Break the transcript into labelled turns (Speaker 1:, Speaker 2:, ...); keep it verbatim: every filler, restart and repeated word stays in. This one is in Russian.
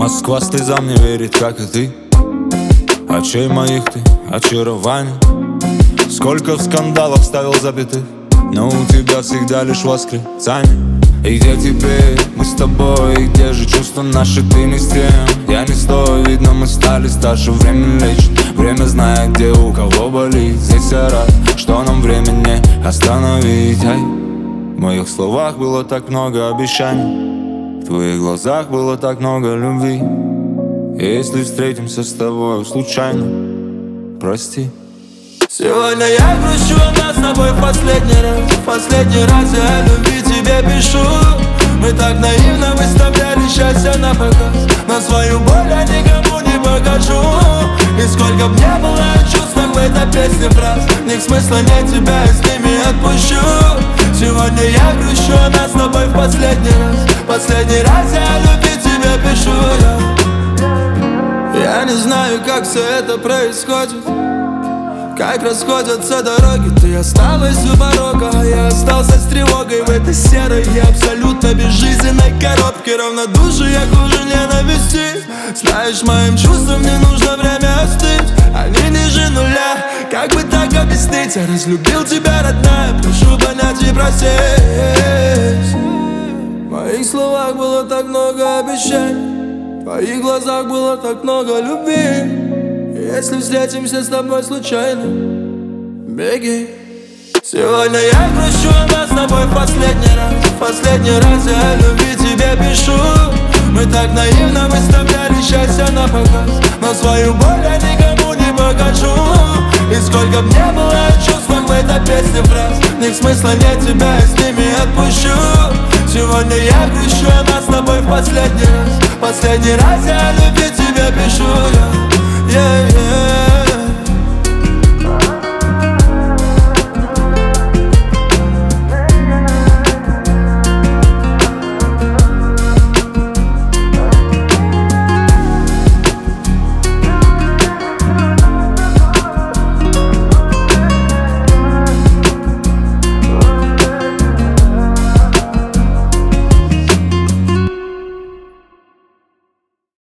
Speaker 1: Москва слезам не верит, как и ты. Очей моих ты очарование. Сколько в скандалах ставил запятых, но у тебя всегда лишь восклицание. И где теперь мы с тобой, и где же чувства наши, ты не с тем, я не стою. Видно, мы стали старше, время лечит. Время знает, где у кого болит. Здесь я рад, что нам время не остановить. Ай, в моих словах было так много обещаний, в твоих глазах было так много любви. И если встретимся с тобой случайно, прости.
Speaker 2: Сегодня я грущу, а нас с тобой в последний раз. В последний раз я о любви тебе пишу. Мы так наивно выставляли счастье на показ, но свою боль я никому не покажу. И сколько б не было в чувствах в этой песне фраз, в них смысла нет, тебя я с ними отпущу. Сегодня я грущу, а нас с тобой в последний раз. В последний раз я о любви тебе пишу. Я, я не знаю, как все это происходит, как расходятся дороги. Ты осталась у порога, а я остался с тревогой в этой серой и абсолютно безжизненной коробке. Равнодушие хуже ненависти. Знаешь, моим чувствам не нужно время остыть, они ниже нуля. Как бы так объяснить? Я разлюбил тебя, родная, прошу понять и простить. В моих словах было так много обещаний, в твоих глазах было так много любви. Если встретимся с тобой случайно, беги. Сегодня я грущу, а нас с тобой в последний раз. В последний раз я о любви тебе пишу. Мы так наивно выставляли счастье на показ, но свою боль я никому не покажу. И сколько б не было в чувствах в этой песне фраз, в них смысла нет, тебя я с ними отпущу. Сегодня я грущу, а нас с тобой в последний раз. В последний раз я о любви тебе пишу. Yeah, yeah.